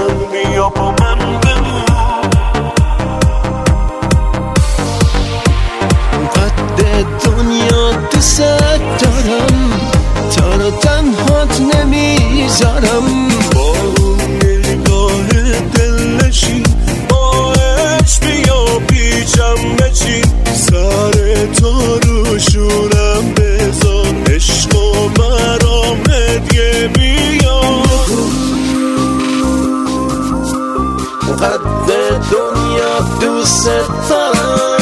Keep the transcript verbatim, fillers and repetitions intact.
من بیا با من بمون. قد دنیا دوست دارم، تا رو تنهات نمیذارم. با اون نگاه دلنشین باش بیا پیچم بچین، سر تو رو شورم بذار، عشق و مرام هدیه بیار. قد دنیا دوست دارم،